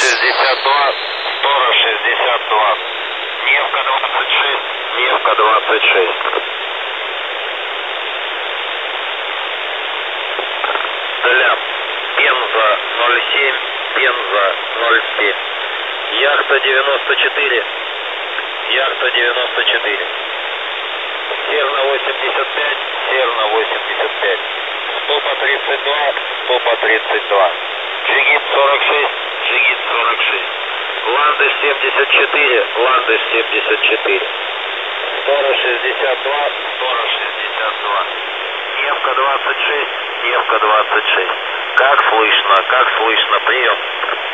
62, сторож 62. Невка 26, Невка 26. Даля, Пенза 07, Пенза 07. Яхта 94, Яхта 94. Серна 85, Серна 85. Стопа 32, Стопа 32. Джигит 46, Джигит 46. Ландыш 74, Ландыш 74. Сторож 62, Сторож 62. Невка 26, Невка 26. Как слышно, прием.